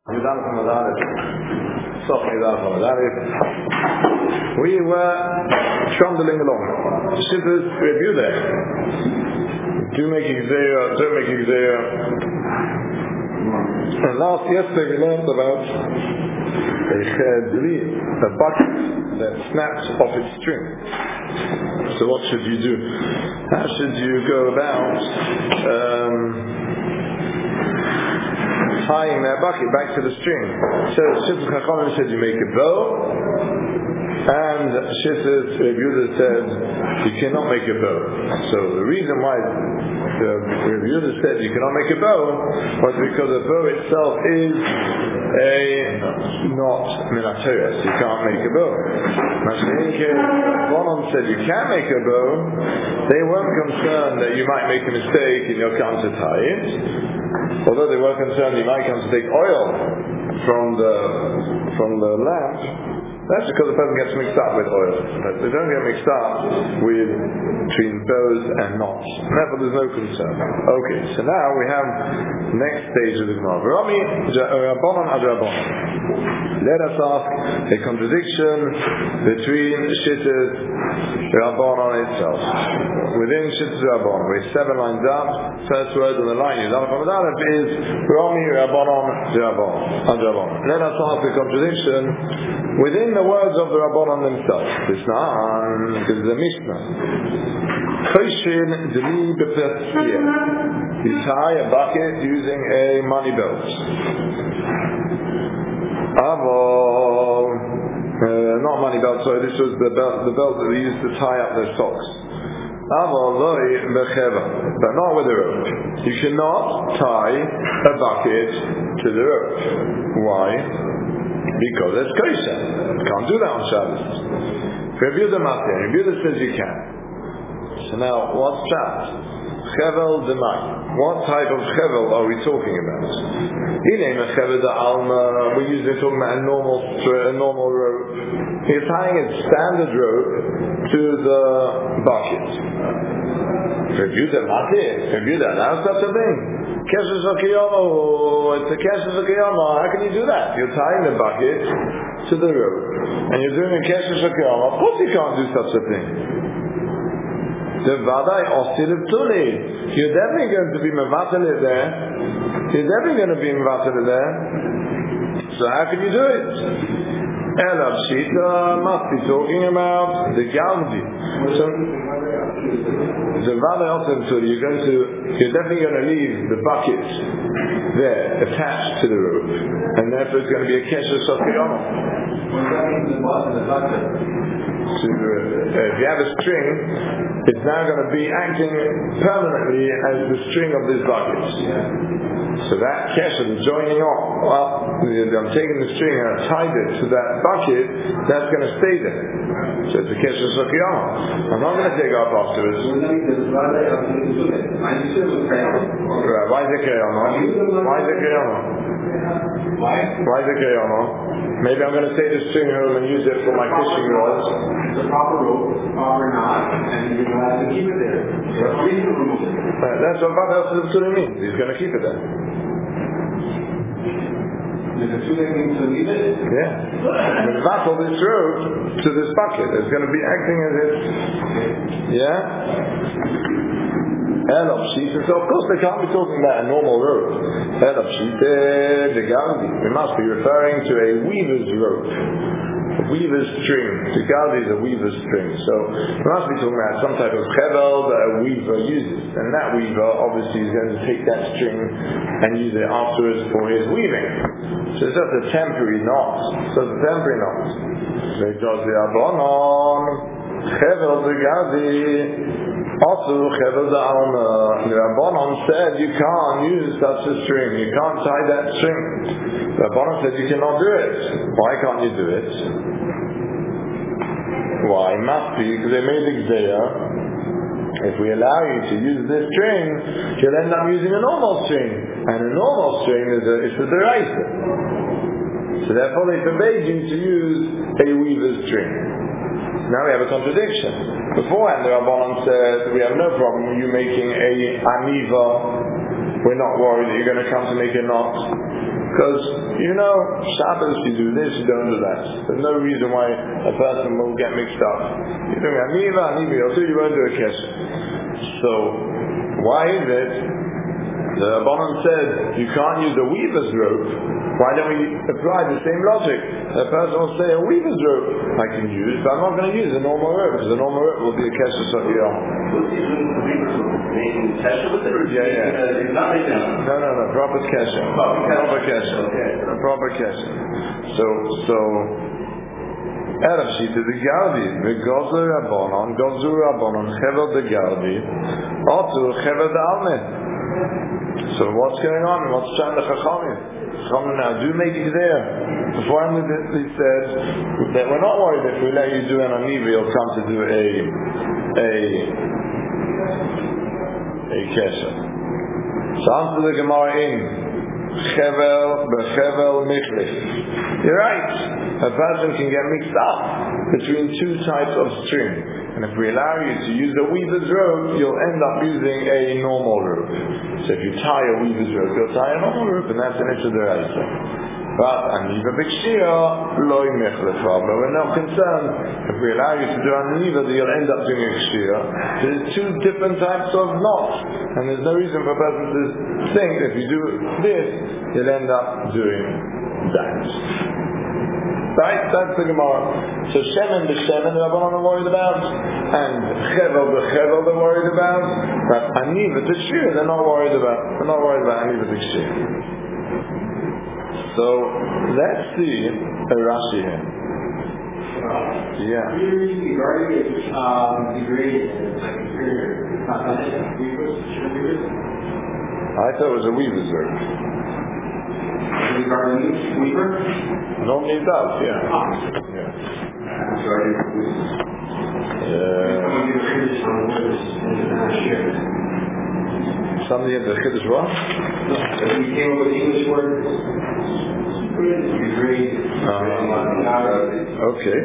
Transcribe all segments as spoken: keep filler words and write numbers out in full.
We were trundling along. Shittas review there. Do make exeya, don't make exeya. And last yesterday we learned about a chedri, a bucket that snaps off its string. So what should you do? How should you go about um, tying that bucket back to the string? So Shittas Chachamim said you make a bow, and Shittas Reb Yehuda said you cannot make a bow. So the reason why the Reb Yehuda said you cannot make a bow was because the bow itself is a not minateres. You can't make a bow. Bonon said you can make a bow. They weren't concerned that you might make a mistake and you'll come to tie it. Although they were concerned you might come to take oil from the from the lamp, that's because the person gets mixed up with oil. But they don't get mixed up with between bows and knots. Therefore there's no concern. Okay, so now we have the next stage of the Gemara. Rami Rabbanon ad Rabbanon. Let us ask a contradiction between Shittas Rabbanon itself. Within Shittas Rabbanon, we're seven lines up. First word on the line is Aleph Amud Aleph is Rami Rabbanon ad Rabbanon. Let us ask a contradiction within the words of the Rabbanon themselves. This is the Mishnah. Choshin deli b'pesiyah. You tie a bucket using a money belt. Avol, uh, not money belt. Sorry, this was the belt, the belt that they used to tie up their socks. Avol loi becheva, but not with a rope. You cannot tie a bucket to the rope. Why? Because it's kosher. You can't do that on Shabbos. Reb Yehuda Matir, Reb Yehuda says you can. So now, what's that? Chevel demai. What type of chevel are we talking about? We're usually talking about a normal, a normal rope. He's tying a standard rope to the bucket. Reb Yehuda Matir, Reb Yehuda, now such a thing. Keshes Akiyama, it's a Keshes Akiyama. How can you do that? You're tying the bucket to the rope, and you're doing a Keshes Akiyama. Of course you can't do such a thing. The Vadai Osir Tuli. You're definitely going to be Mevatel there. You're definitely going to be Mevatel there. So how can you do it? Elav Shita must be talking about the Galdi. So the Vadai Osir Tuli, you're going to, you're definitely going to leave the bucket there attached to the rope, and therefore it's going to be a Kesher Sofiyama. So, uh, if you have a string, it's now going to be acting permanently as the string of this bucket. So that kesher, the joining off, well, I'm taking the string and I've tied it to that bucket, that's going to stay there. So it's a kesher sokiyama. I'm not going to take it off afterwards. Why is it kiyama? Why is it kiyama? Why? Why is it kiyama? Maybe I'm going to take the string home and use it for my fishing rods. The proper rope or not, and you're going to have to keep it there. Right, that's what Baba else means. He's going to keep it there. Is it too late to leave it? Yeah. When vassal this rope to this bucket, it's going to be acting as if, yeah. Elab Shita. So of course they can't be talking about a normal rope. Elab Shita, the Galdi. We must be referring to a weaver's rope. A weaver's string. The Galdi is a weaver's string. So we must be talking about some type of chevel that a weaver uses. And that weaver obviously is going to take that string and use it afterwards for his weaving. So it's just a temporary knot. So it's a temporary knot. Because the Abonon, chevel the Galdi. Also, Chevel the Alma, the Rabbanon said you can't use such a string. You can't tie that string. The Rabbanon said you cannot do it. Why can't you do it? Why? It must be because they made Xeya. If we allow you to use this string, you'll end up using a normal string. And a normal string is a, it's a deraisa. So therefore they forbade you to use a weaver's string. Now we have a contradiction. Beforehand the Rabbanon said, we have no problem you making a aniva. We're not worried that you're going to come to make a knot. Because, you know, Shabbos, you do this, you don't do that. There's no reason why a person will get mixed up. You're doing Aniva, Aniva, you'll do, you won't do a kesher. So, why is it? The Rabbanan said, you can't use a weaver's rope. Why don't we apply the same logic? A person will say, a weaver's rope I can use, but I'm not going to use a normal rope, because a normal rope will be a kesher sotiyah. Making kesher with it? Or yeah, yeah. It's not making it. No, no, no, proper kesher. Proper kesher. Okay. Proper kesher. So, so, Erev Shita the Gardi, the Gozer Rabbanon, Gozer Rabbanon, Chevel the Gardi, Otu Chevel the Alme. So what's going on? What's trying to Chachamim? Chachamim now do make it there. Before he said that we're not worried if we let you do an Aniva, you'll come to do a a a kesher. So answer the Gemara in Chevel bechevel michlif. You're right. A person can get mixed up between two types of string. And if we allow you to use a weaver's rope, you'll end up using a normal rope. So if you tie a weaver's rope, you'll tie a normal rope, and that's an issue deraisa. But aniva b'kshira loy mechlefa. But we're not concerned if we allow you to do aniva that you'll end up doing a kshira. There's two different types of knots, and there's no reason for a person to think if you do this, you'll end up doing that. Right? That's the Gemara. So Shemen b'Shemen the Rabbanon are worried about, and Chevel b'Chevel they're worried about, but Aniva b'Kshir they're not worried about. They're not worried about Aniva b'Kshir. So let's see a Rashi here. Yeah. Regarding it, um, degraded, like inferior, not that weavers, weavers. I thought it was a weaver's rope. Regarding weaver. Normally it does, yeah. Ah. Yeah. Regarding Uh, somebody had the Chiddush what? So we came up with the English word. Degrade. Uh, okay.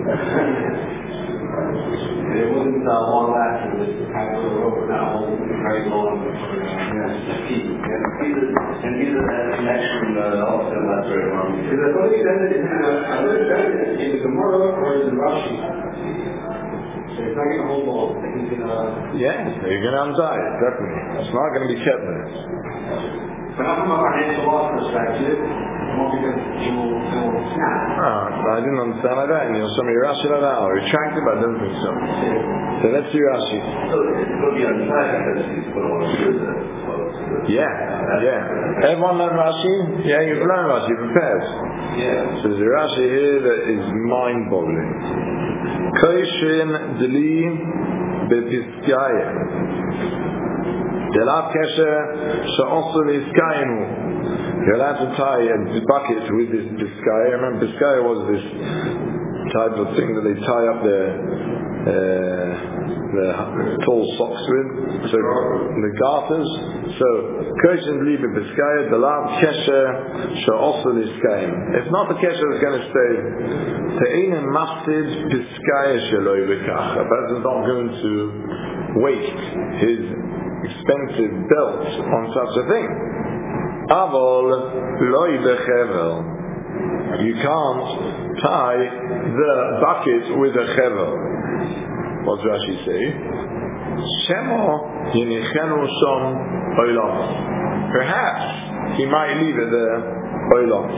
It wasn't uh, long lasting. It was kind of over now. It was very long. Yeah. And these are the connection also not very long. Is it only said it in the I would have said it in the Gemara or in the Rashi? So it's not going to hold long. It's gonna, yeah, you're going to untie it, definitely. It's not going to be kept there. but not from a financial law perspective, more because it will, it will snap. Ah, I didn't understand like that. And you'll show me Rashi like that. I'll retract it, but I don't think so. So let's see Rashi. So it's going to be untied because he's going to want to do that. Yeah, yeah. Everyone learn Rashi? Yeah, you've learned Rashi, you're prepared. Yeah. So there's a Rashi here that is mind-boggling. Koishin deli bepiskaya. Delav kesher she'osu leiskayinu. You're allowed to tie a bucket with this piskaya. Remember, piskaya was this type of thing that they tie up their uh, the tall socks with, so the garters. So Koshin Liebe Piskaya, the last Kesher Sha'osu Liskayim. It's not the Kesher that's going to stay. Te'inin Mafsid Piskaya Shaloi Bekach. A person's not going to waste his expensive belt on such a thing. Avol Loi Bechevel. You can't tie the bucket with a chevel. What's Rashi say? Shemo yinichenu shom oilam. Perhaps he might leave it there oilam.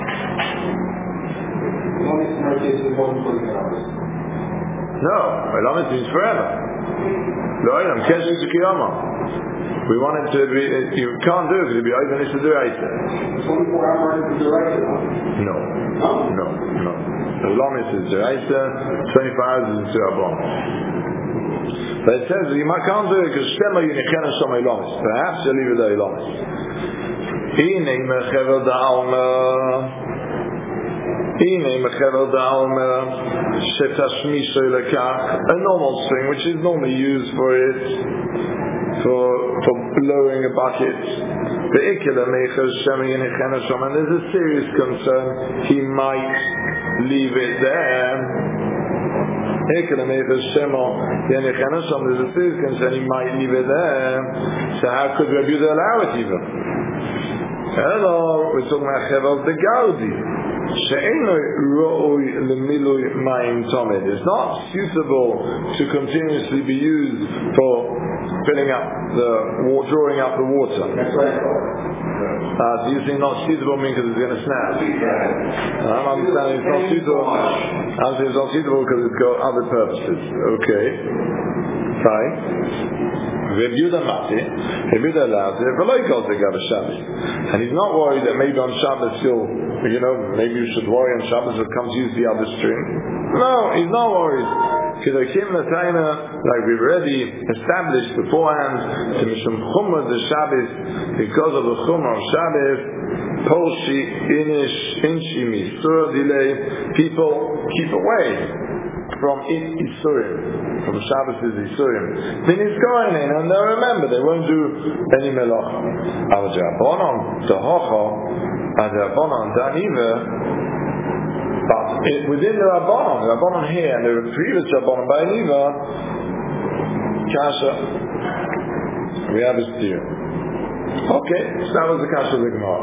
No, oilam means forever. The oilam keshu zikiyama. We want it to be. You can't do it because it'll be oilam is to do it. twenty-four hours is the right now. No, no, no. Oilam is to do it. Twenty-four hours is to abon. But it says you can't do it because Shema Yinichenu Shom Eilamis. Perhaps you leave it there Eilamis. Hinei Mechevel Da'alma. Hinei Mechevel Da'alma. Shetashmisho Lekach. A normal string which is normally used for it, for for blowing a bucket. The Ikela Mechel Shema Yinichenu Shom. And there's a serious concern. He might leave it there. There's a serious concern he might leave it there. So how could Rabbi Yehuda allow it even? Hello, we're talking about Chevel de Gaudi. It's not suitable to continuously be used for filling up the water, drawing up the water. That's what I thought. Uh, so you think not suitable mean because it's going to snap? I'm understanding it's not suitable. I'm saying it's not suitable because it's got other purposes. Okay, fine. Reb Yehuda Mati, Reb Yehuda allows it, and he's not worried that maybe on Shabbos you'll, you know, maybe you should worry on Shabbos will come to use the other stream. No, he's not worried. Like we've already established beforehand, to Mishum Chumrah the Shabbos, because of the Chumrah of Shabbos, Polshi, Inish, Inshi, Misur, delay, people keep away from Isurim, from Shabbos' Isurim. Then it's going in, and they'll remember, they won't do any Melach. Al Jabonon, Tahocho, Al Jabonon, Daniva, but it, within the Rabbanon, the Rabbanon here, and the previous Rabbanon by Aniva, Kasha, we have a steer. Okay, so that was the Kasha of the Gemara.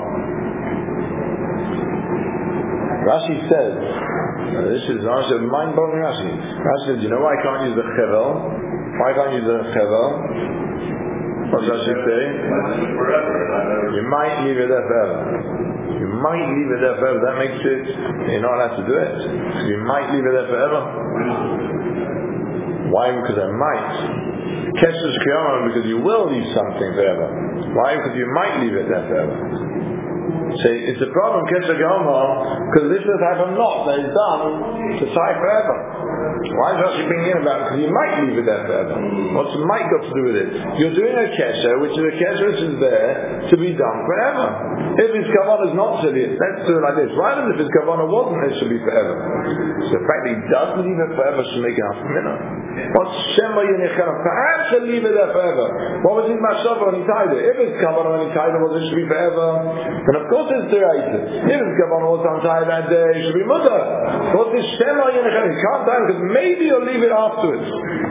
Rashi says, uh, this is Rashi, mind-blowing Rashi. Rashi says, you know why I can't use the Chevel? Why can't I use the Chevel? What does Rashi say? You might leave it there forever. You might leave it there forever. That makes it, you're not allowed to do it. You might leave it there forever. Why? Because I might. Keshes Kiyama, because you will leave something forever. Why? Because you might leave it there forever. So it's a problem, Kesher Kiyama, because this is the type of knot that is done to tie forever. Why is Rashi bringing in about it? Because you might leave it there forever. What's might got to do with it? You're doing a kesher, which is a kesher which is there to be done forever. If his kavanah is not to it, let's do it like this. Right, and if his kavanah wasn't, it should be forever. So the fact that he doesn't leave it forever should make it half a minute. What's Shema Yenichana? Perhaps he'll leave it there forever. What was his mashava when he tied it? If his kavanah when he tied it was it should be forever, then of course it's deraisa. If his kavanah was untied that day, it should be mutter. What's this Shema Yenichana? He can't tie it because maybe you'll leave it afterwards.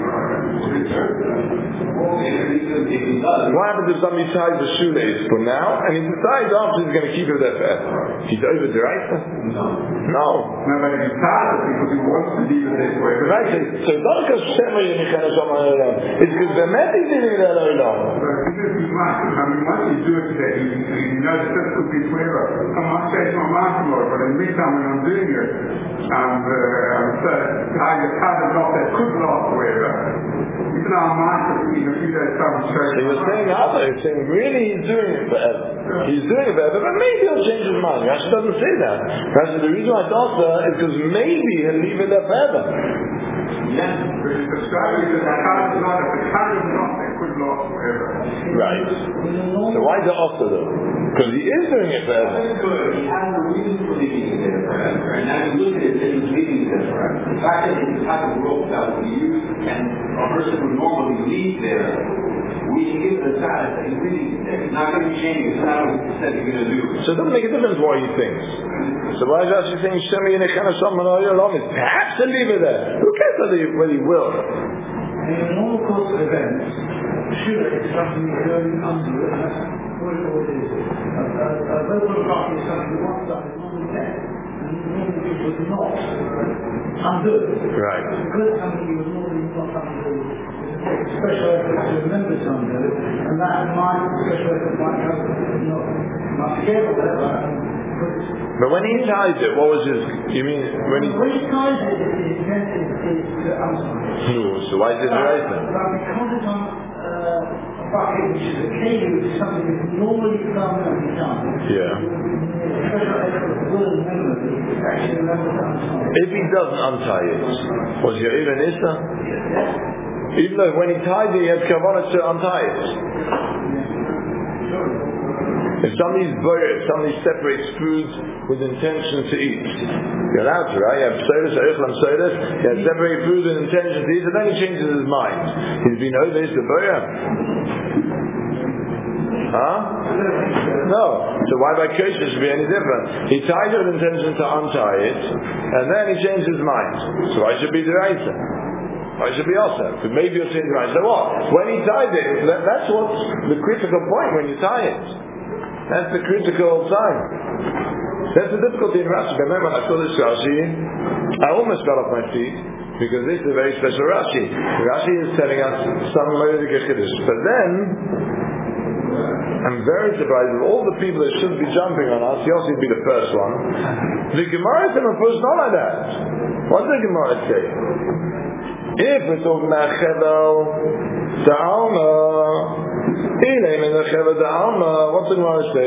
What happens if somebody ties the shoelace for now and he decides after he's going to keep it there forever? He's over the right? No. No. No, but he ties it because he wants to leave it this way. Right, so it's not because Shema Yenichana Shama Olam. It's because the Mehdi did it at Olam. I mean, once you do it today, you, you know the stuff could be forever. I'm not saying it's not my tomorrow, but in the meantime when I'm doing it, and uh, I'm saying, I just had a lot that could last forever. Even our master, you know, he does some straight. So you're saying other, you're saying really he's doing it forever. He's doing it forever, but maybe he'll change his mind. Rashi doesn't say that. Rashi, the reason I thought that is because maybe he'll leave it there forever. Yes, but it's the strategy that the kind of not, the kind of not that could last forever. Right. So why is it also though? Because he is doing it forever. He has a reason for leaving it there forever. And now you look at it, he's leaving it there forever. The fact that it's the type of rope that would be used and a person would normally leave there, we can give the status that he's leaving it there. It's not going to be changing. It's not what he said he's going to do. So it doesn't make a difference what he thinks. So why is Rashi saying Shemi Yenichana Shama Olam? Perhaps he'll leave it there. Who cares whether he, whether he will? In the normal course of events, sure, it's something you're going under, and that's what it always is. A verbal copy is something that one stuff is normally there, and normally it would not undo. Right. Because it's something you would normally not undo, it's a special effort to remember to undo, and that might, special effort might help not, not forget or whatever. But when he ties it, what was his, you mean, when he... When he ties it, the intent is, is to unside. No, so why is it right then? But because it's on uh, a bucket which is a cable, which is something that's normally found every time. Yeah. Special effort will remember it, actually remember to unside. If he doesn't untie it, was your even Issa? Even though when he tied it, he had kavanah to untie it. If somebody's if somebody separates foods with intention to eat, you're allowed to, right? You have pseudus, eichlam pseudus, you have separate foods with intention to eat, and then he changes his mind. He's been over his boya. Huh? No. So why by kosher should be any different? He tied it with intention to untie it, and then he changed his mind. So why should be the right? Why should be also? Because maybe you're saying right. So what? When he tied it, that, that's what's the critical point when you tie it. That's the critical time. That's the difficulty in Rashi. Remember, when I saw this Rashi, I almost got off my feet, because this is a very special Rashi. Rashi is telling us some Moedik Chiddush. But then, I'm very surprised that all the people that should be jumping on us, Yossi would be the first one. The Gemara is first not like that. What does the Gemara say? If we're talking about Chevel Da'alma, Ilay in the Chevel Da'alma, what's the Gemara say?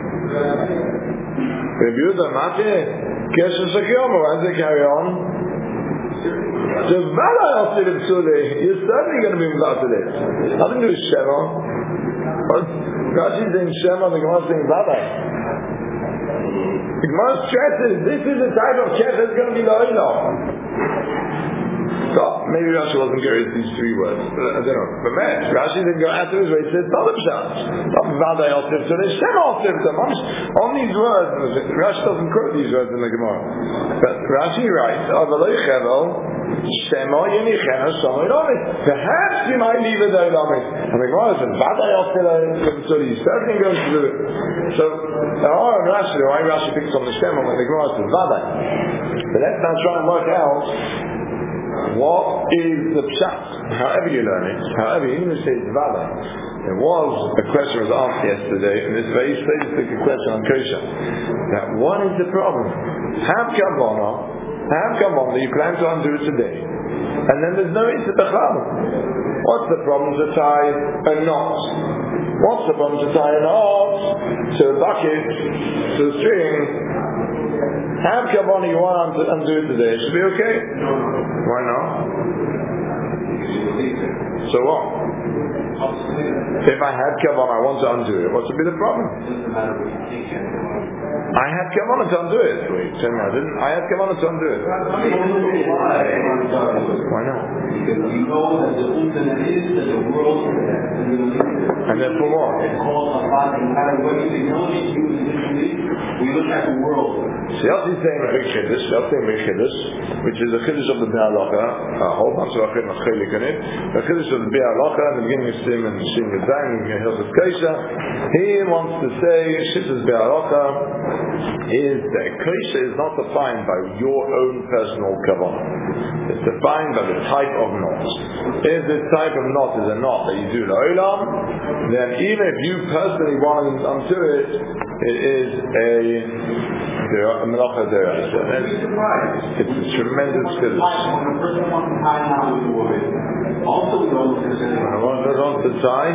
Rabbi Yehuda Mati, Kesher Shakiyoma, why does it carry on? You're certainly going to be involved in it. Nothing to do with Shema. Rashi is saying Shema, the Gemara is saying Vadai. The Gemara stresses, this is the type of Kesher that's going to be the Oilam. So, maybe Rashi wasn't curious these three words. I don't know. But man, Rashi didn't go after his way. He said, not the Pshat. Not Vadai al Tifta. There's Shema al Tifta. On these words, Rashi doesn't quote these words in the Gemara. But Rashi writes, Avaloi Chevel, Shema Yenichena Shama Ilamis. Perhaps you might leave it Ilamis. And the Gemara says, Vadai al Tifta. So he's certainly going to do it. So, there are Rashi, why Rashi picks on the Shema when the Gemara says Vadai. But let's now try and work out what is the pshat? However you learn it, however you even say it's valid. There was a question was asked yesterday, and it's a very specific question on kosher. That what is the problem? Have kavanah, have kavanah that you plan to undo it today, and then there's no issue b'chal. What's the problem to tie a knot? What's the problem to tie a knot to a bucket, to a string? Have kavanah you want to undo it today, it should be okay. Why not? So what? If I had kavanah, I want to undo it, what should be the problem? I had kavanah to undo it. Wait, tell me I didn't. I had kavanah to undo it. Why not? Because you know that the ultimate is that the world and therefore what? We look at the world. So Yossi is saying a big chiddush, Yossi is saying a big chiddush, which is a chiddush of the Be'alacha, a whole bunch of achim chelik in it, a chiddush of the Be'alacha, in the beginning of Sim and Shin Yadayim, in the Hilchos Kosher. He wants to say, Shittas Be'alacha is that Kosher is not defined by your own personal kavanah. It's defined by the type of knot. If this type of knot is a knot that you do l'olam, then even if you personally want to undo it, it is a a melacha deraisa. It's a tremendous chiddush. Also, we don't consider. When one goes on to tie,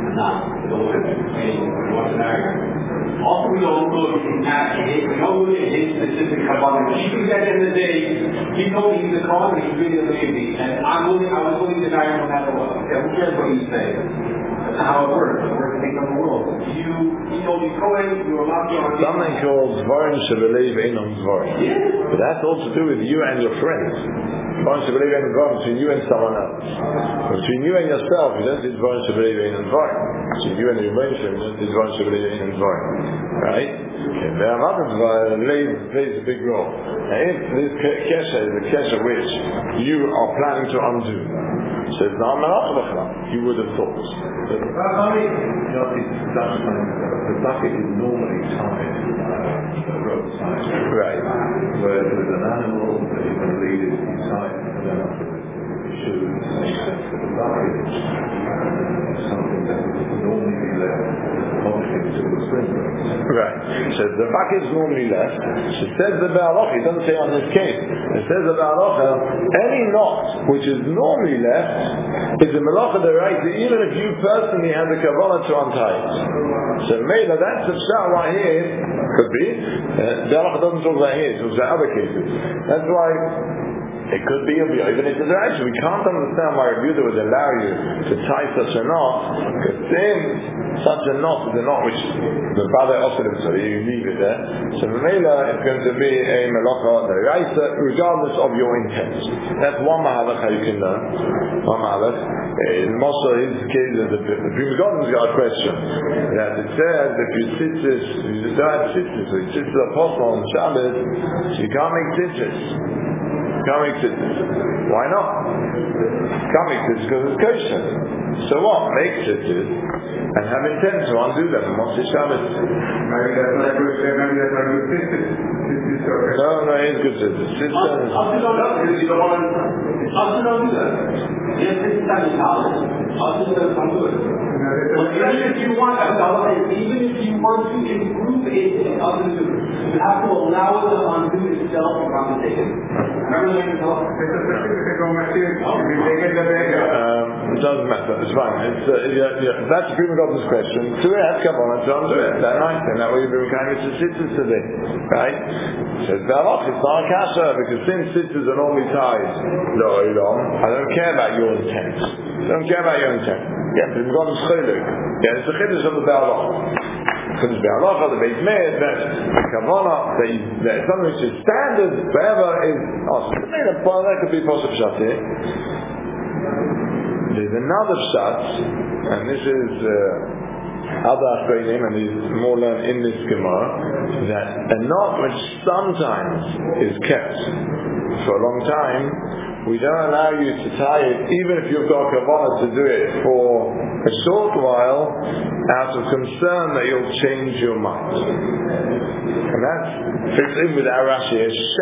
also, we don't look at it. We don't look at his specific kavanah. He thinks at the end of the day, he told me he's a kavanah, he's really a lady, and I'm willing, I was willing to die no matter what. Okay, who cares what you say? That's how it works. It works to make up the world. You, you know, you go in, you're allowed to go. Something called Dvarim Shebelev Einon Dvarim. But that's all to do with you and your friends. Dvarim Shebelev Einon Dvarim between you and someone else. Between you and yourself, you don't do Dvarim Shebelev Einon Dvarim. Between you and your relationship, you don't do Dvarim Shebelev Einon Dvarim. Right? Okay, there are other Dvarim plays a big role. Now if this kesha is a kesha which you are planning to undo, so it's not melach b'chla, you would have thought. The bucket is normally tied to the roadside. Right. Where there's an animal that you can lead it, you tie it, and then afterwards you shoot it. So the bucket is something that would normally be left pointing to the sprinkler. Right. So the bucket is normally left. So it says the Be'alacha, it doesn't say on this case. It says the Be'alacha, any knot which is normally left is a melacha deraisa, even if you personally had the kavanah to untie it. So maybe that's the pshat right here. Could be. Uh, Be'alacha doesn't talk about here, it talks about other cases. That's why it could be, it'll be even if it's actually, we can't understand why a Yehuda would allow you to tie such a knot, because then such a knot is a knot which the father offered him, so you leave it there. So Mamela is going to be a melacha deraisa, regardless of your intent. That's one mahalach how you can learn. One mahalach. In Moshe, his case, the, the Prima Godin's got a question. That it says, if you sit this, you don't have tzitzis, so you sit the apostle on Shabbos, so you can't make tzitzis. Can't make tzitzis. Why not? Can't make tzitzis because it's kosher. So what? Make tzitzis. and have intent to undo them on Motzei Shabbos. Maybe that's like good, maybe that's like good sisters. Sisters are okay. No, no, he's good sisters. Sisters. I'll do that because you don't want to. I'll do that. Yes, this is time in college. I'll do that if I'm good. But even if you want, even if you want to improve it, I'll do it. You have to allow it to undo itself from the taken. Remember that you talk? Um, it doesn't matter. It's fine. It's, uh, yeah, yeah. That's the Prima God's question. To it, come on, and to undo it. That night, and that way you've been kind of sisters today, right? It says Balach, it's not a kasha because since sisters are normally tied, no, I don't care about your intent. I don't care about your intent. Yeah, Prima God is chiluk. Yeah, it's the chiddush of the Balach. Chiddush Balach, the Beit Meir, that the Kavanah, that something which is standard forever is awesome. That could be possible shot here. There's another shot, and this is uh, other Achreinim, and is more learned in this Gemara, that a knot which sometimes is kept for a long time, we don't allow you to tie it, even if you've got kavanah to do it for a short while, out of concern that you'll change your mind. And that fits in with our Rashi.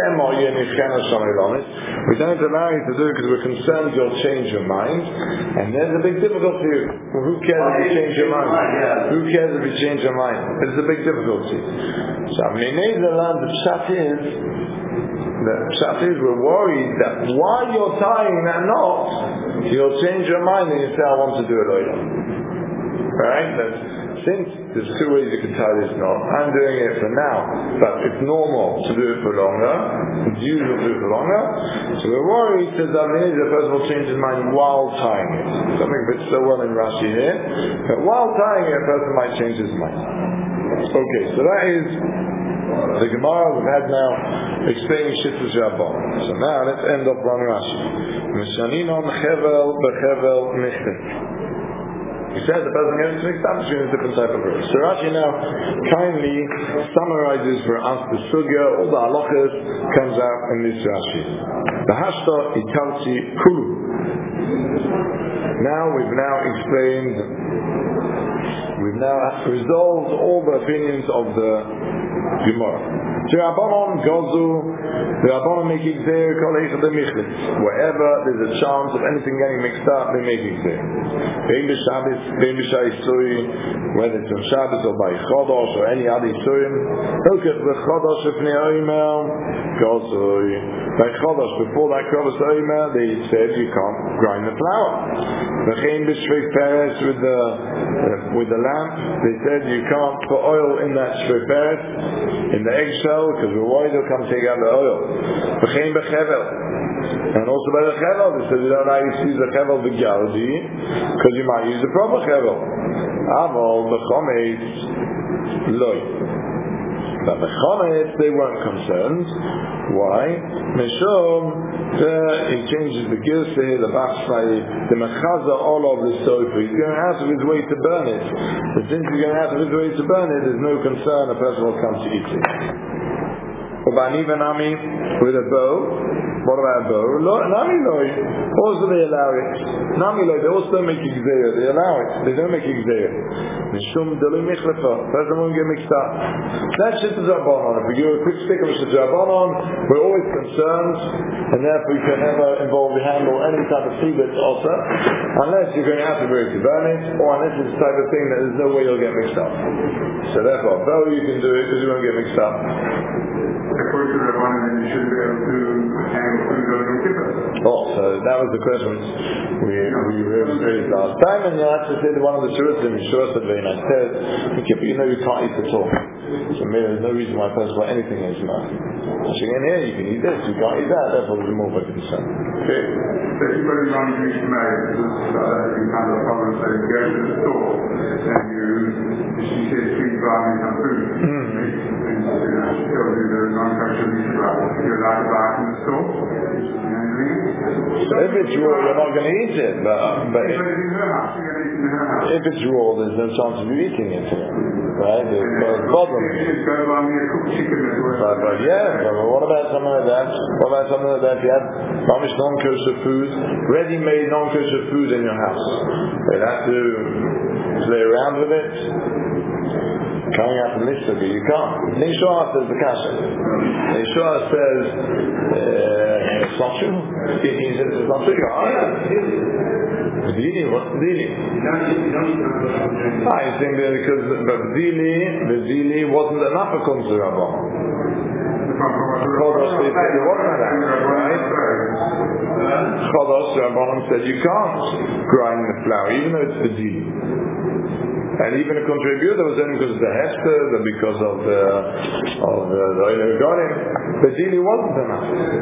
We don't allow you to do it because we're concerned you'll change your mind. And there's a big difficulty. Well, who cares if you change your mind? Who cares if you change your mind? It's a big difficulty. So Meneza learned the pshat is the pshat is we're worried that while you're tying that knot, you'll change your mind and you say, I want to do it later. Right? That since there's two ways you can tie this knot, I'm doing it for now, but it's normal to do it for longer. It's usual to do it for longer. So we're worried that the person will change his mind while tying it. Something fits so well in Rashi here. But while tying it, a person might change his mind. Okay, so that is the Gemara we've had now explaining Shittas Rabbah. So now let's end up on Rashi. Mishaninon chevel bechevel michtet. He says the person gets mixed up between a different type of verse. So Rashi now kindly summarizes for us the sugya, all the halachas comes out in this Rashi. The hashta italti kulu. Now we've now explained, we've now resolved all the opinions of the Gemara. The Rabbanon gozu, the Rabbanon make exer kol eichad michlet. Wherever there's a chance of anything getting mixed up, they make exer. Bein b'Shabbos, bein b'Shayisui, whether it's on Shabbos or by Chodosh or any other Yisurim. Look the Chodosh of Ne'omer, gozu. By Chodosh, before that Chodosh Omer, they said you can't grind the flour. V'chein b'Shvei Peres with the uh, with the lamp, they said you can't put oil in that Shvei Peres, in the eggshell, because we're worried they'll come take out the oil. V'chein b'chevel. And also by the chevel, they said you don't allow you to use the chevel b'gyaldi, because you might use the proper chevel. Aval b'chometz loy. But the chometz, they weren't concerned. Why? Meshom, he changes the gilse here, the bachsai, the mechaza all of the sofa. He's going out of his way to burn it. But since he's going out of his way to burn it, there's no concern a person will come to eat it. Nami with a bow. What about a bow? Nami loy. Also they allow it. Nami loy. They also don't make exer. They allow it. They don't make exer. Mishum delu michlefa. Person won't get mixed up. That's Shittas Rabbanon. If we give a quick stick of Shittas Rabbanon, we're always concerned, and therefore we can never involve the hand or any type of secret also, unless you're going out of very to burn it, or unless it's the type of thing that there's no way you'll get mixed up. So therefore, bow you can do it because you won't get mixed up. According to Rabbanon, then you should be able to handle food on Yom Kippur. Oh, so that was the question which we we raised last time, and you have to say that one of the Shurim, Shur said very nice, says, okay, but you know you can't eat at all. So maybe there's no reason why a person will anything is not. So in here you can eat this, you can't eat that, therefore there's more of a concern. Okay. So if you've got a wrong Jewish marriage, you kind of problem, so you go to the store, and you, she says, please buy me some food. And she tells you there's non-kosher meat about it. You're allowed to buy it in the store. So if it's raw, you're not going to eat it, but, but if, if it's raw, there's no chance of you eating it, right? There's no problem. But, but yeah, but what about something like that? What about something like that? If you have mamish non-kosher food, ready-made non-kosher food in your house, they'd have to play around with it. Coming out from Mishnah, you can't. Neshua says the kasha. Neshua says uh, it's not true. He, he says it's not true. B'dili, what's b'dili? I think that because b'dili, b'dili wasn't enough according to Rabban. Chodos, they said it wasn't enough, right? Chodos, Rabban said you can't grind the flour, even though it's b'dili. And even a contributor was only because of the hefter, or because of the of the oil garden. But really wasn't enough.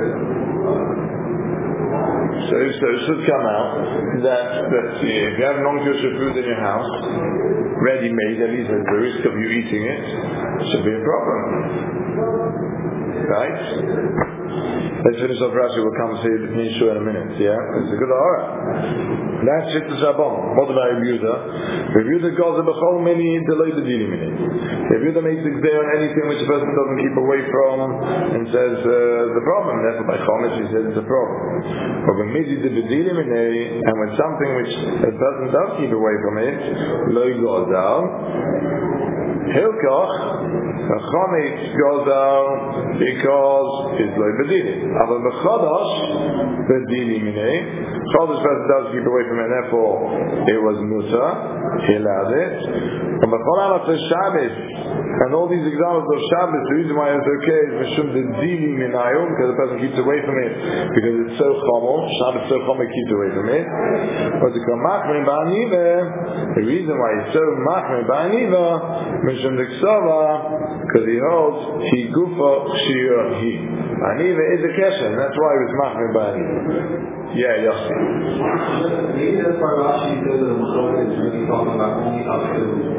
So, so it should come out that that if you have non-kosher food in your house, ready-made, at least there's the risk of you eating it, it should be a problem, right? Let's finish off Rashi. We'll come to the Nishua in a minute. Yeah, it's a good hora. That's just the Shabbat. What about Rebuda? Rebuda goes a bechol many delay the dealing in it. Rebuda makes it clear on anything which a person doesn't keep away from and says uh, the problem. Therefore, by Chomesh he says it's a problem. But when Midi did the dealing in it, and when something which a person does keep away from it, lo goes down. Hilkoch, the Chomesh goes down because it's lo bedili. Aber b'chodosh bedili minei. Chodosh person does keep away from it, therefore it was muta. He allowed it. And b'chol amat Shabbos, and all these examples of Shabbos, the reason why it's okay is mishum the dili minayum, because the person keeps away from it because it's so chomel. Shabbos so chomel keeps away from it. But the machmir ba'aniva, the reason why it's so machmir ba'aniva, mishum the ksava, because he holds he gufa shira he. Aniva is a kesher, and that's why it was machmir ba'aniva. Yeah, Yossi. Maybe that's why Rashi says that the Machloket is really talking about only up to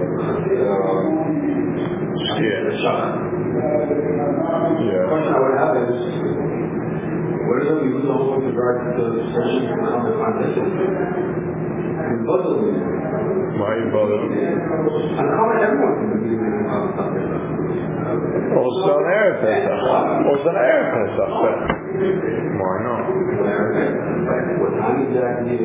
yeah. the Shabbat. Yeah. The question I would have is, what is it we use with regard to the session around the context of both of them? Why are you bothered? I'm calling everyone from the beginning of the subject. Also on Erev Pesach. Also on Erev Pesach. Why not? What time exactly?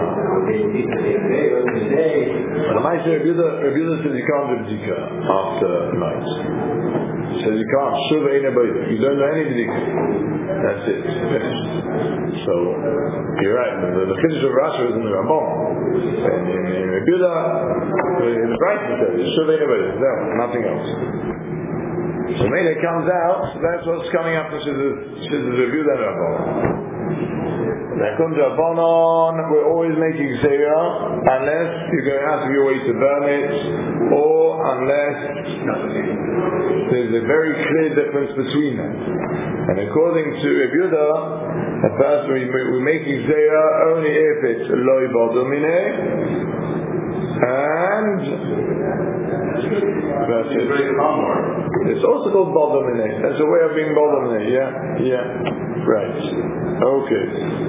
The Maaseh Rebuda says you can't do B'dika after night. He says you can't. Shuva ein abayda. You don't know any B'dika. That's it. Finished. So, you're right. The, the finish of Rashi is in the Rambam. And in, in Rebuda, in the Brighton says, Shuva ein abayda. No, nothing else. So when it comes out, that's what's coming up to Shiz's review then Rabbanon. When it comes to Rabbanon, we're always making Zera unless you're going out of your way to burn it, or unless there's a very clear difference between them. And according to Rebuda, a person we're making Zera only if it's Loi Bodomine, and that's it. It's also called Bodomine. That's a way of being Bodomine. Yeah, yeah. Right. Okay.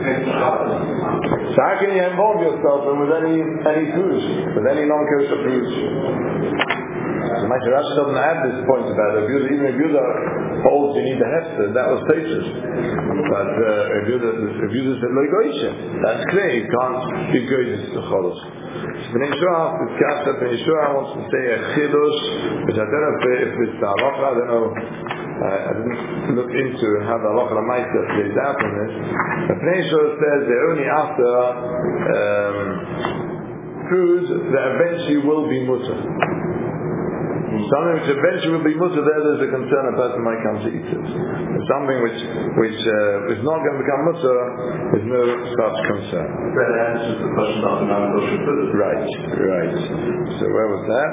So how can you involve yourself with any any foods, with any non-kosher foods? So my Rashi doesn't add this point about it. Even if Yehuda holds you need the hefter, that was Tesis. But uh, if Yehuda said lo goyishem, that's clear. You can't be goyish to cholos. So Bnei Yeshua, this Kasha Bnei Yeshua wants to say a chidush, which I don't know if it's the halacha. I don't know. Uh, I didn't look into how the halacha l'maisa plays out in this. But Bnei Yeshua says they're only after um, foods that eventually will be mutter. Something which eventually will be mutter, there there's a concern a person might come to eat it. But something which which uh, is not going to become mutter, there's no such concern. That answers the question about the non-kosher food. Right, right. So where was that?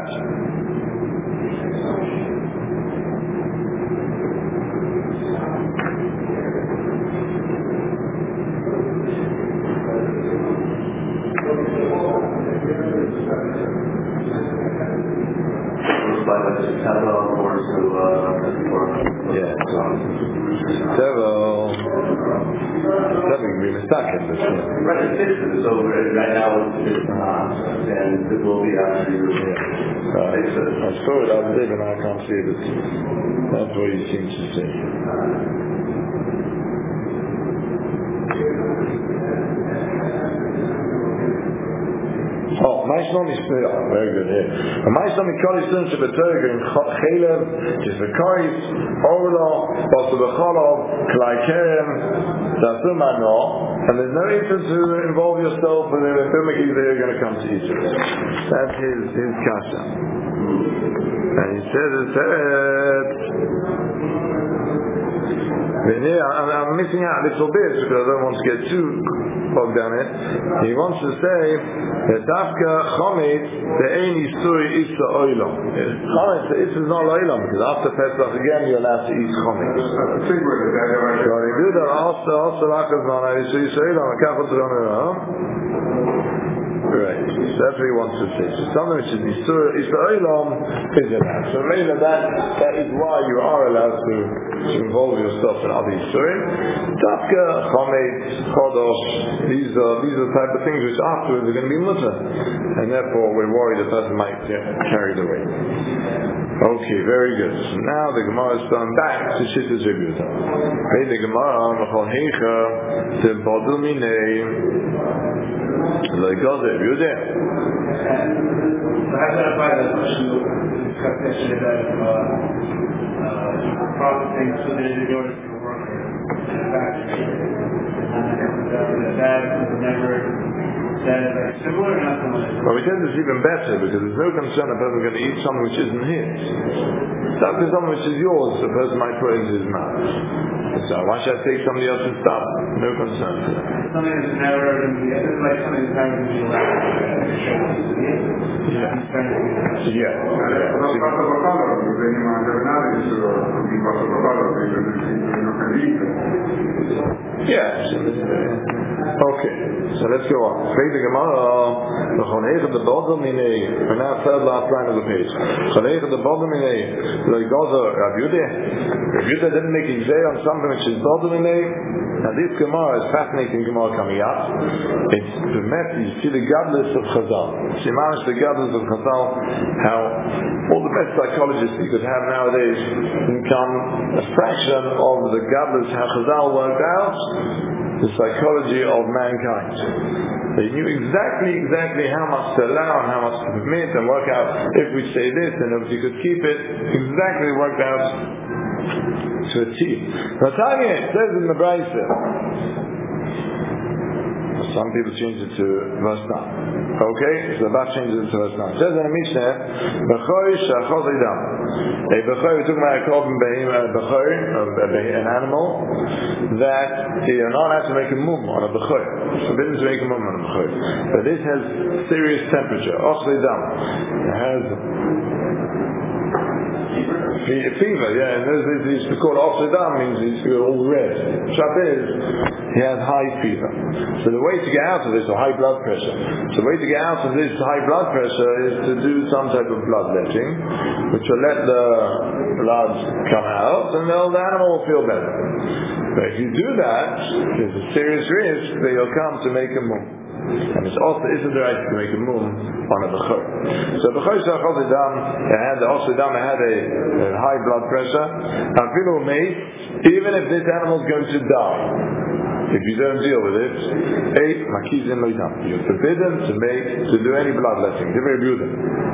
Yeah. Several. Something we been stuck in this one. Right, the sixth is over, and right now it's not, and it will be after you. Yeah. Uh, I saw it out there, but I can't see it. That's what he seems to say. Oh, my Very good. Yeah. Ma'aseh mikol yisum shebetorah in chelev shebekaris orlo also becholov klai kerem dasumano, and there's no reason to involve yourself with the filmic either you're going to come to Egypt. That's his his kasha. And he says it said. I'm, I'm missing out a little bit because I don't want to get too bogged down it. He wants to say that Dafka Chomet the Ein Isuri Issa Oilam. Chomet the Issa is not Oilam because after Pesach again you're allowed to eat Chomet. So they do that after after Lakas Mana Isuri Issa Oilam. I can't put it on it now. Right. So that's what he wants to say. So something which is Isur Issa Oilam is allowed. So maybe that that is why you are allowed to to involve yourself in other Yisurim. Dafka, Chomet, Chodosh, these are these are the type of things which afterwards are going to be mutter, and therefore we're worried the person might get carried away. Okay, very good. So now the Gemara is going back to Shittas Rebuta. Hey, the Gemara, Machal Heicha, the Bodil Minei, like God, Rebuta. I identify the question we discussed yesterday about processing so that it goes to a worker in a factory. And uh, that is never that is like similar or not similar? Well, we tend to see even better because there's no concern a person going to eat something which isn't his. That is something which is yours, the person might put it into his mouth. So why should I take somebody else's stuff? No concern for that. Something that's never going to be, this is like something that's never going to be allowed. Yeah. Yeah. Yeah. Okay. So let's go on. Frede Gemara, we're going the bottom in a, we're now third last line of the page. Going the bottom in a, like Gaza, Rabbi Yehuda. Rabbi Yehuda didn't make a say on something which is bottom in a. Now this Gemara is fascinating Gemara coming up. It's the method, you see the godless of Chazal. See, manage the godless of Chazal, how all the best psychologists you could have nowadays become a fraction of the godless, how Chazal worked out the psychology of mankind. They knew exactly, exactly how much to allow and how much to permit and work out if we say this and if we could keep it, exactly worked out to a T. Now, Tanya, it says in the Brayse, some people change it to verse nine. Okay? So that changes it to verse nine. It says in the Mishnah, B'choy shachos idam. A b'choy, we took my korban behim, a b'choy, an animal, that you're not allowed to make a mum on a b'choy. It's forbidden to make a mum on a b'choy. But this has serious temperature. Ochos idam. It has fever, yeah, and those days it's called Oxidam means he's all red. Shot is, he has high fever. So the way to get out of this, or high blood pressure, so the way to get out of this high blood pressure is to do some type of bloodletting, which will let the blood come out, and then the animal will feel better. But if you do that, there's a serious risk that you'll come to make a mum. And it's also isn't the right to make a mum on a b'chor. So b'chor shachos idam, it had the also idam, it had a, a high blood pressure. Afilu mate, even if this animal is going to die, if you don't deal with it, eight makizin loidam, you're forbidden to make to do any bloodletting. Very beautiful.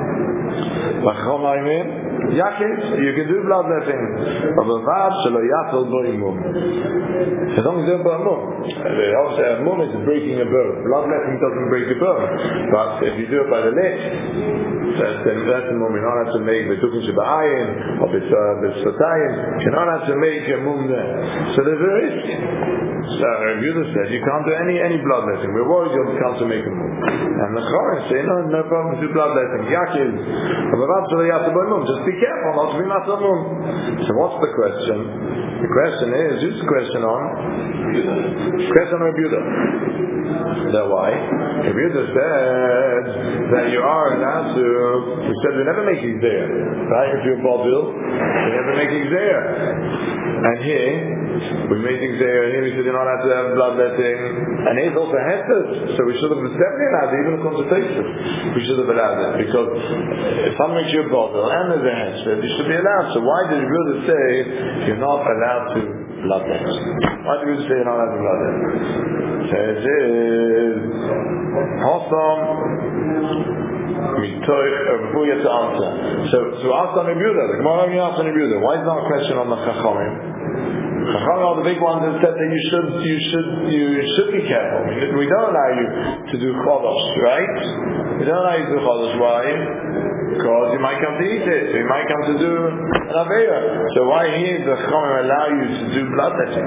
Yakis, you can do bloodletting of a vav shelo yatel bo imum. As long as you don't put a mum. Also, a mum is breaking a bone. Bloodletting doesn't break a bone. But if you do it by the lips, that's, that's the mum. You're not have to make the tukin sheba'ayin or the svatayim. You're not have to make a mum there. So there's a risk. So Rabbi Yehuda said you can't do any any bloodletting. We're worried you'll come to make a mum. And the Chachamim say no, no problem to do bloodletting. Yakis, of a vav shelo yatel bo imum. Just be careful not to be matamum. So what's the question? The question is, who's the question on? Question on Rabbi Yehuda. That why? Rabbi Yehuda said that you are allowed to. He said we never make exer, right? If you're Babil, we never make exer. And here we made exer. Here we said you're not allowed to have bloodletting. And here's also hesed. So we should have definitely allowed it, even a consultation. We should have allowed it because if some makes you a Babil and there's a hesed, you should be allowed. So why did Rabbi Yehuda say you're not allowed to bloodlet? Why did Rabbi Yehuda say you're not allowed to bloodlet? Says it Hossam Mitoich Erbuya to answer. So, so ask on Rebuda. The Gemara only asked on Rebuda. Why is not a question on the Chachamim? Chachamim are the big ones that said that you should, you should, you should be careful. I mean, we don't allow you to do chodosh, right? We don't allow you to do chodosh. Why? Because you might come to eat it. You might come to do an aveira. So why here the Chachamim allow you to do bloodletting?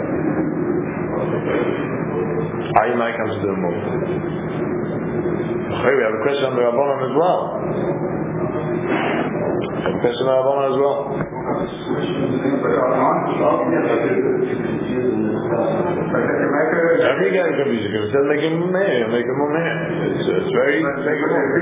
How you might come to do a move? Okay, we have a question on the Rabbanon as well. We have a question on the Rabbanon as well. Every guy can be sick. It says make him mumeh, make him mumeh. It's, it's very make him mumeh.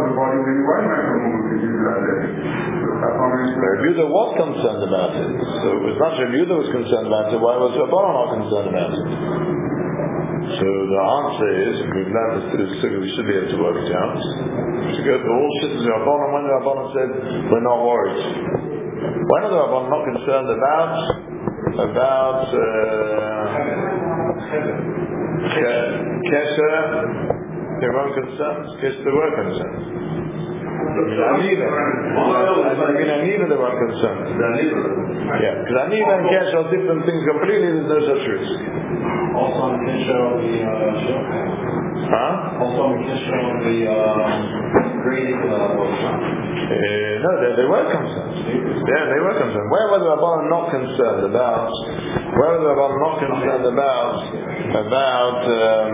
Rebuda was concerned about it. So it was not Rebuda was concerned about it. Why was Rabbanon not concerned about it? So the answer is, if we've learned this through the sukkah, we should be able to work it out. We should go to all shittas of Rabbanon. When the Rabbanon said, we're not worried. When are the Rabbanon not concerned about, about, uh, Kesher, they weren't concerned? Kesher, they were concerned. Aniva. I mean, Aniva, they weren't concerned. Yeah, because Aniva and Kesher are different things completely, there's no such risk. Also on the Kesher of the uh, huh? Also on the Kesher of the uh, grading uh, workshop. Uh, no, they, they were concerned. Yeah, they were concerned. Where were the Rabbanon not concerned about? Where were the Rabbanon not concerned about? About um,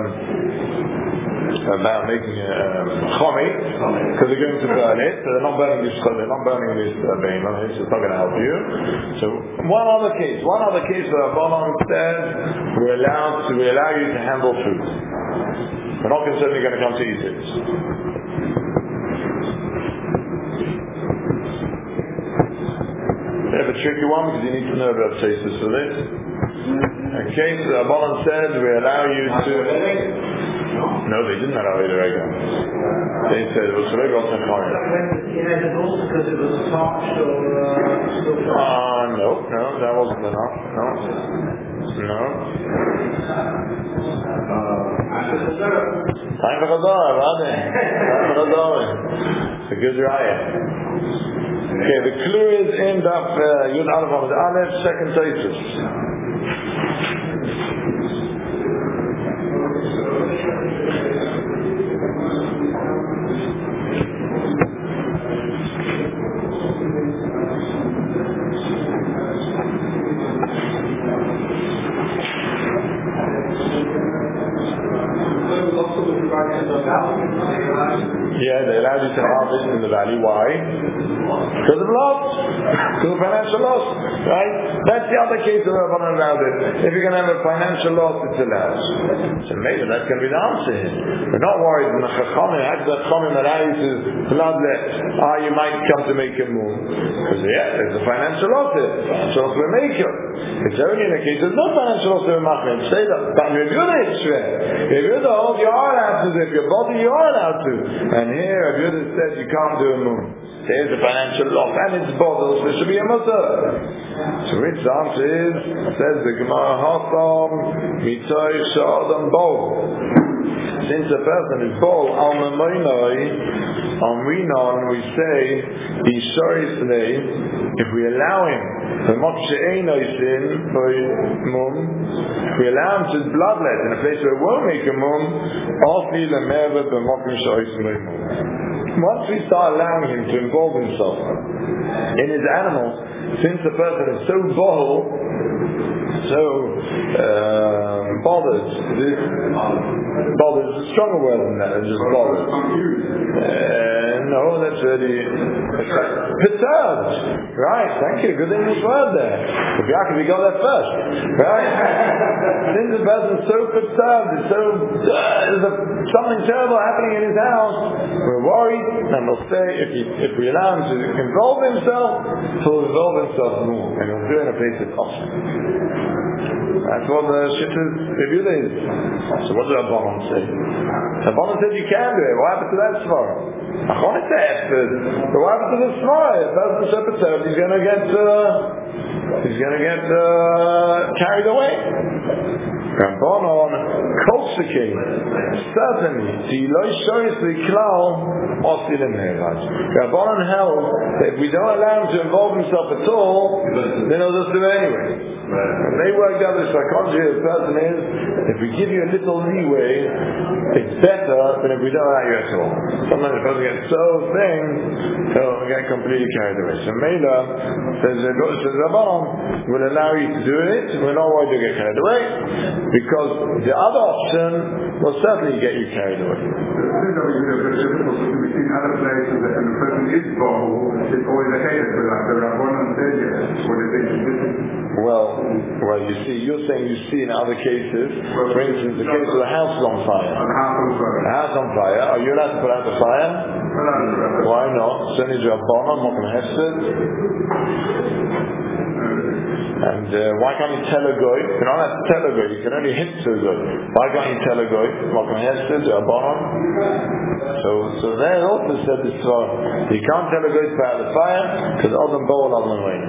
about making a chomi, because they're going to burn it. So they're not burning this. They're not burning this uh, behemoth. So it's not going to help you. So one other case. One other case where Rabbanon says we're allowed to we allow you to handle food. We're not concerned you're going to come to eat it. They have a tricky one because you need to know about tastes for this. In case the Rabbanon said we allow you to. No, they didn't allow it already. They said it was already also fire. You had it also because it was parched or still Ah, uh, no, no, that wasn't enough. No, no. Time for Chazar, Rade. Time for Chazar. It's a good riot. Okay, the clue is in Daf uh, Yud Aleph Amud Aleph, second thesis. Yeah, they allowed you to harvest in the valley. Why? Because of loss. Because of financial loss. Right? That's the other case of Rabbanon allowed it. If you're going to have a financial loss, it's allowed. So maybe that's going to be the answer here. We're not worried in the Chachamim. How does the Chachamim allow you to bloodlet? Ah, you might come to make a move. Because yeah, there's a financial loss there. Financial loss will make it. It's only in the case there's no financial loss in Machmir. Say that. But if you're the Yisrael, if you're the hold, you are allowed to. If you're body, you are allowed to. And here, if you're the said you can't do a move. There's a financial loss and it's bottles, there should be a mutter. So which answer is, says the Gemara, Hasam, Mitoy, Shadam, Bo. Since a person is Bo, Al Mamoinoi, on Rinon, we say, Ishoris today, if we allow him, the Mokshe Einoisin, Mum, if we allow him to bloodlet in a place where it won't make a Mum, Asli Lemeva, the Mokshe Einoisin, Mum. Once we start allowing him to involve himself in his animals, since the person is so bohol, so um, bothered, this, bothered is a stronger word than that, it's just bothered. Uh, no, that's really perturbed. Right, thank you, good English word there. If Yaakov, we got that first. Right? Since the person is so perturbed, it's so, uh, there's a, something terrible happening in his house, we're worried, and we'll say, if, he, if we allow him to involve himself, he'll involve himself more, and he'll do it in a place that's awesome. That's what the Shittas review is. So what did Rabbanon say? Rabbanon said you can do it. What happened to that svara? Achon it's effort. But what happened to the svara? If that's the shepherd, he's going to get uh, he's going to get uh, carried away. Rabbanon Kolsikin, certainly, the Eloi shows the Klal Osilim Hevad. Rabbanon held that if we don't allow him to involve himself at all, then he'll just do it anyway. And they worked out the psychology of the person is, if we give you a little leeway, it's better than if we don't allow you at all. Sometimes the person gets so thin, he'll get completely carried away. So Mela says, says Rabbanon will allow you to do it, we're not worried to get carried away, because the other option will certainly get you carried away. We've seen other places that when a person is bold, it's always ahead of it, like the Rabbanon said here, what is it? Well, well, you see, you're saying you see in other cases, for instance, the case of the house is on fire. The house on fire, are you allowed to put out the fire? Why not? Certainly Rabbanon, Mokum Hesed. And uh, why can't you tell a goy? You can only have to tell a goy, you can only hint to a goy. Why can't you tell a goy? Mokum Hesed, Rabbanon. So, so there also said this far. You can't tell a goy to put out the fire, because Adam Bowl, Adam Rain.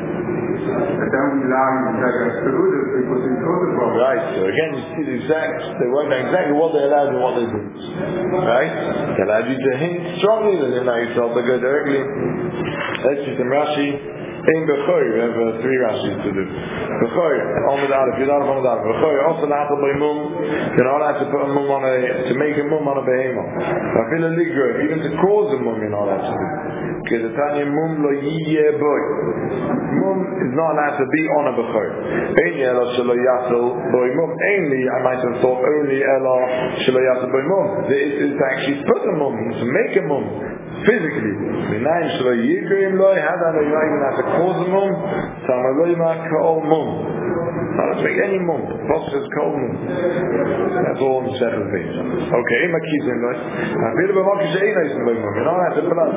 Right, so again you see the exact, they work out exactly what they allowed and what they didn't. Right? They allowed you to hint strongly, they didn't allow you to tell the go directly. Let's see some Rashi. In Bechor, we have uh, three Rashis to do. Bechor, Omid Aleph, Yudar Omid Aleph. Bechor, also Latal by Mum, you're not allowed to put a mum on a, to make a mum on a behemoth. I feel a ligro, even to cause a mum you're not allowed to do. Because the Tanya Mum lo yiyeh boy. Mum is not allowed to be on a Bechor. Only Elo shelo yassel boy mum. Only, I might have thought, only Elo shelo yassel boy mum. It is to actually put a mum, to make a mum. Physically, the nine shlo yigrim loy. How do I know you don't even have to cause a mum? Samaloyma kol mum. Not to make any mum. Boss says kol mum. That's all in the separate things. Okay, makizim loy. I feel about makish einais in loy mum. You don't have to blood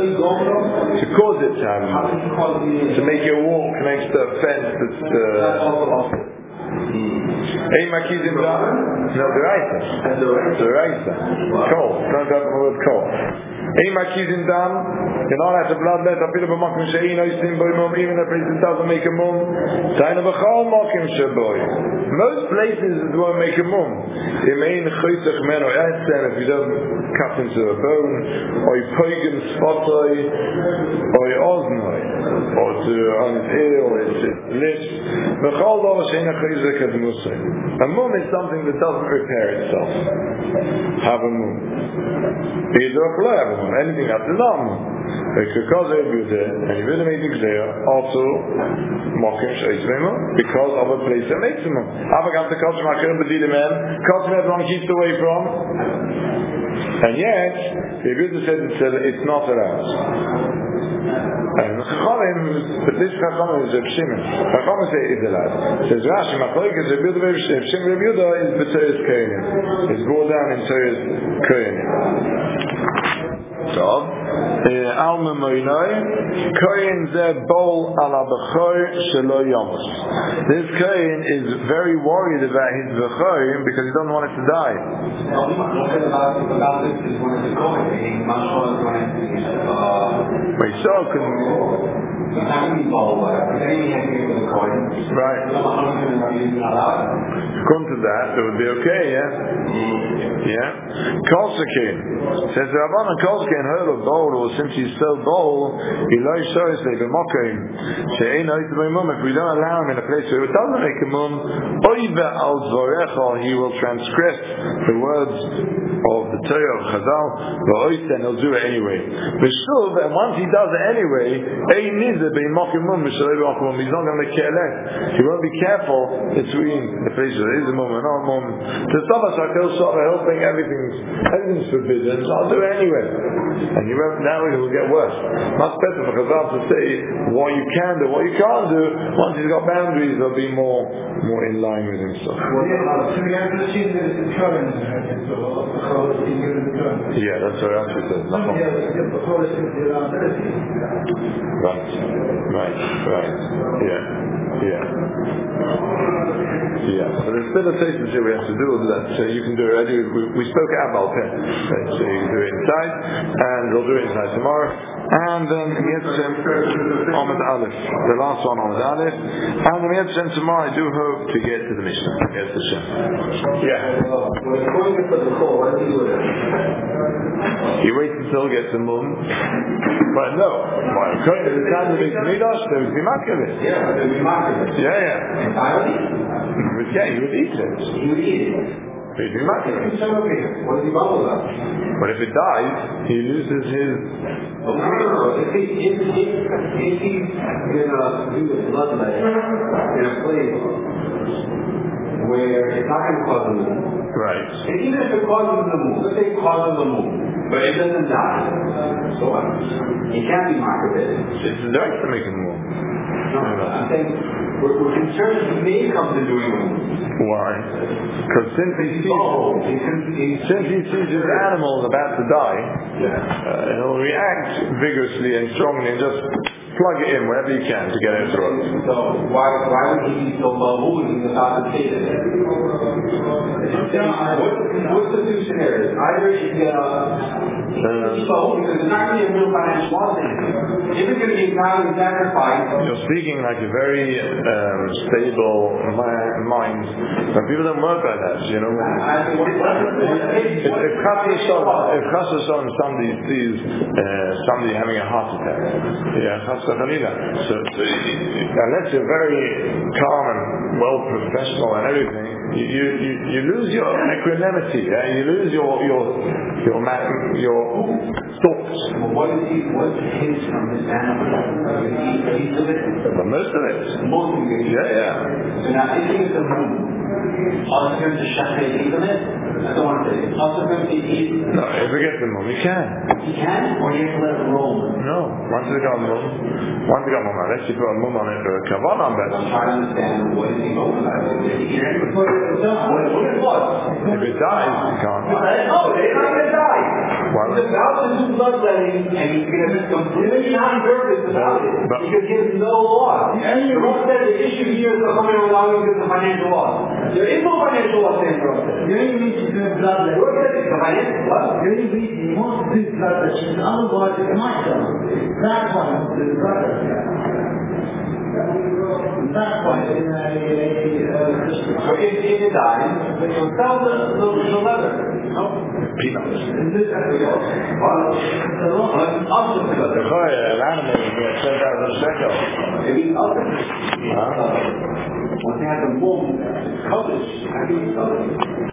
to cause it to happen, to make it walk next to a fence that's. Uh, Hey, makizim dam? No, the raisa. The raisa. Kol. Don't have the word kol. Hey, makizim dam? You're not at the bloodlet. I feel about makim she'in oisim boy mum. Even if it doesn't make a mum. Taina b'chol makim she'boy. Most places it won't make a mum. Im ein choytzach meno etzem. If you don't cut into a bone, or poigen spotoi, or oznoi, or to on his ear, or his lips. B'chol davar she'in choytzach. A mum is something that doesn't repair itself. Have a mum. Either a flow have a mum. Anything else is not a mum. Because they do that, and you really make it clear, also, mokim she'etzvema, because of a place that makes a mum. Avagam to kosher makir b'didim en, kosher everyone keeps away from. And yet, the Yehuda said it's not allowed. And Chachamim, but this Chachamim is Reb Shimon. Chachamim say it's allowed. Says Rashi, Machlokes Reb Yehuda, Reb Shimon, Reb Yehuda is B'Toyes Kohenim. It's brought down in Toyes Kohenim. So, Alma Moinoi, Kohen Zeh Bol Ala B'Chor Shelo Yomos. This Kohen is very worried about his B'Chor because he doesn't want it to die. But so can. Right. Come to that, it would be okay, yeah? Yeah? Kolsakin. Says the Rabbanan Kolsakin heard of bowl, or since he's so bold, he loy shows they be mocking. She'ein oit by mum, if we don't allow him in a place where it doesn't make a mum, oiva al zvorecha, he will transgress the words of the Torah of Chazal, v'oiten, he'll do it anyway. V'shuv, and once he does it anyway, ein nizeh bein mocking mum, he's not going to care less. He won't be careful between the places there is a mum and not a mum. To stop us like he'll stop, he'll think everything's, everything's forbidden, so I'll do it anyway. And you won't, now it will get worse. Much better for Chazal to say what you can do, what you can't do. Once he's got boundaries, he'll be more more in line with himself. Yeah, that's what Rashi says. Right. right, right. Yeah, yeah. Yeah, so there's still a taste here we have to do that. So you can do it. We, we spoke at Abal Pen. So you can do it inside, and we'll do it inside tomorrow. And then Mitzvah Ahmed Aleph, the last one Ahmed Aleph. And the Mitzvah tomorrow, I do hope to get to the Mishnah. Yes, the Shem. Yeah. When it's going for the call, what do you do with it? He waits until he gets the moon. But no, according to the time of the Midrash, there was Bimakavit. Yeah, there would be market. Yeah, yeah. Entirely? Yeah, he would eat it. He would eat it. He'd be Bimakavit. What does he bubble about? But if it dies, he loses his. No, no, no. If, he, if, if, if he's going to do a bloodletting in a flavor where it's not going to cause him the moon. Right. And even if it causes him the moon, let's say it causes the moon, but it doesn't die. So what? It can't be marketed. It's the right to make him more. No, I'm saying we're, we're concerned he may come to doing it. Why? Because since he sees, Oh, he can, he, since he sees his animal is about to die, yeah. uh, he'll react vigorously and strongly and just plug it in wherever he can to get it through. So why why would he be so moving without the state of it? What's the two scenarios? Either you get a so because it's not going to be a real financial loss in it. If it's going to be entirely sacrificed. You're speaking like a very um, stable mi- mind. But people don't work like that, you know. I mean, what, what, If if Chas v'Shalom, if Chas v'Shalom somebody sees uh, somebody having a heart attack, yeah, Chas v'Chalila. So, so unless you're very calm and well professional and everything, you you, you, you lose your equanimity. Yeah? You lose your your your ma- your thoughts. well, what is he? What's his from this animal? Does he eat a piece of it? But most of it. Most of it. Yeah, yeah. So now, if he is a moon, ask him to shut eat on it. I don't want to say it. Ask him to eat. No, if we get the mum, you can. He can, or you have to let it roll. No, once you got mum, once you got mum, unless you put a mum on it for a kavan on I'm that. trying to understand what is he going about. If he can, what it was. If it dies, you can't. No, they're not going to die. Why? He's about to do bloodletting, and he's going to be completely non-nervous about it, But- because he has no loss. The Rosh said the issue here is not coming along because of financial loss. There is no financial loss in the Rosh. The only reason to do blood The Rosh said it's the financial loss. the only reason he wants to do blood because otherwise it might die. That's why he wants to do the blood And that's why in a, a, a Christmas. So if, if it dies, then you'll sell the, the, the leather. No? Peanuts. And this- Well, the law- unless it's awesome The leather. choy, an animal is going to send out a shekel. Maybe it's awesome. Huh? Once they have the womb, it's covered. I think it's covered.